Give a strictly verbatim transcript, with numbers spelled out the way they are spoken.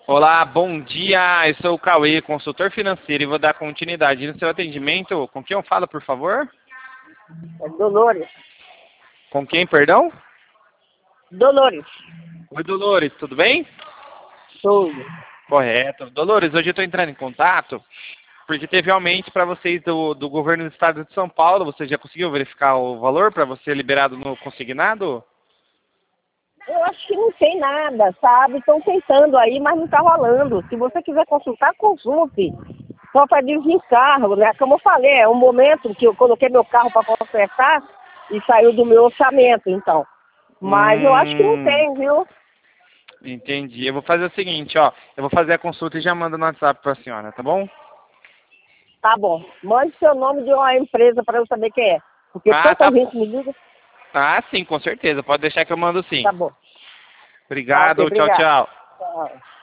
Olá, bom dia. Eu sou o Cauê, consultor financeiro, e vou dar continuidade no seu atendimento. Com quem eu falo, por favor? É Dolores. Com quem, perdão? Dolores. Oi, Dolores, tudo bem? Tudo. Correto. Dolores, hoje eu estou entrando em contato porque teve aumento para vocês do, do governo do estado de São Paulo. Você já conseguiu verificar o valor para você liberado no consignado? Eu acho que não tem nada, sabe? Estão tentando aí, mas não está rolando. Se você quiser consultar, consulte. Só para dirigir carro, né? Como eu falei, é um momento que eu coloquei meu carro para consertar e saiu do meu orçamento, então. Mas eu acho que não Hum, tem, viu? entendi. Eu vou fazer o seguinte, ó. Eu vou fazer a consulta e já mando no WhatsApp para a senhora, tá bom? Tá bom. Mande seu nome de uma empresa para eu saber quem é. Porque Ah, tanta tá. gente me liga. Ah, sim, com certeza. Pode deixar que eu mando sim. Tá bom. Tá, ok, Obrigado, tchau, obrigado. tchau. Tchau.